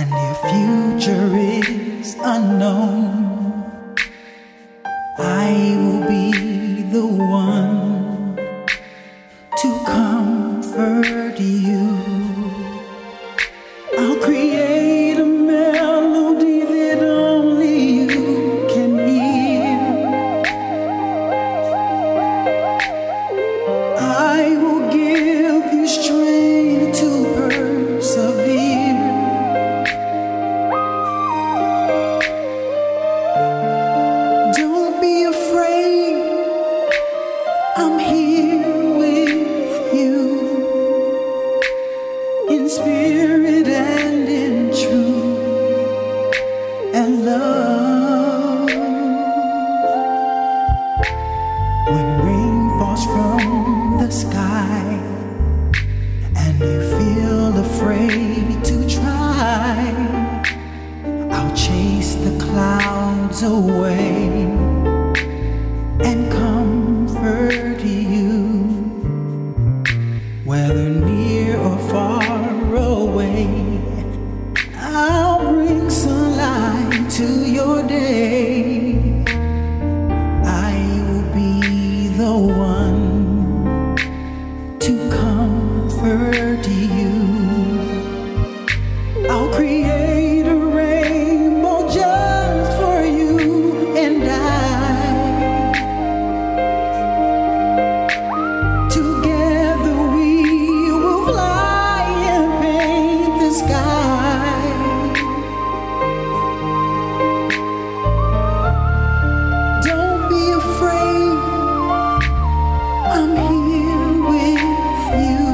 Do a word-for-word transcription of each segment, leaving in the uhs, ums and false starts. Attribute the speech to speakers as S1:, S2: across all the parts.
S1: and your future is unknown. I will be the one to comfort you. I'll create a melody that only you can hear. I will give you strength to persevere. Don't be afraid, I'm here with you, in spirit and in truth and love. When rain falls from the sky and you feel afraid to try, I'll chase the clouds away and comfort you. Whether near or far away, I'll bring sunlight to your day. I will be the one to comfort you. I'll create a rainbow just for you and I. Together we will fly and paint the sky. Don't be afraid, I'm here with you,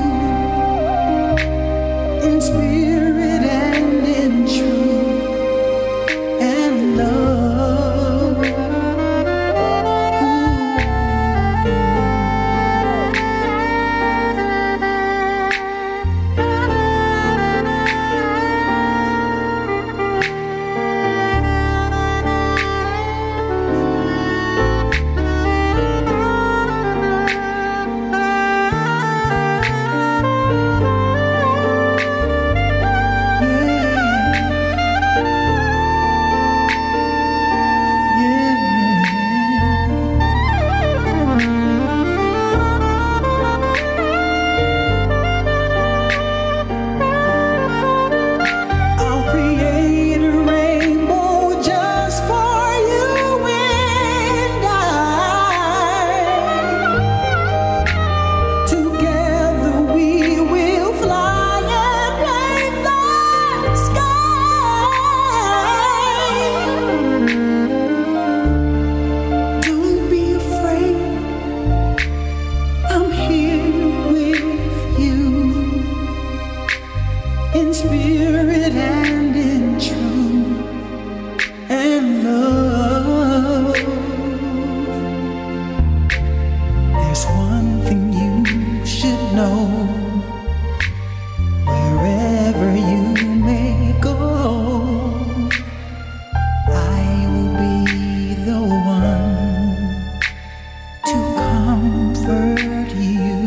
S1: in spirit and in truth and love. In spirit and in truth and love. There's one thing you should know. Wherever you may go, I will be the one to comfort you.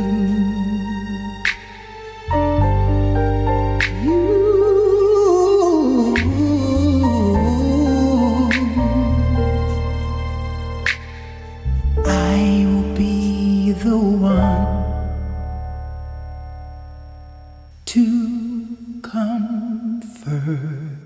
S1: I will be the one to comfort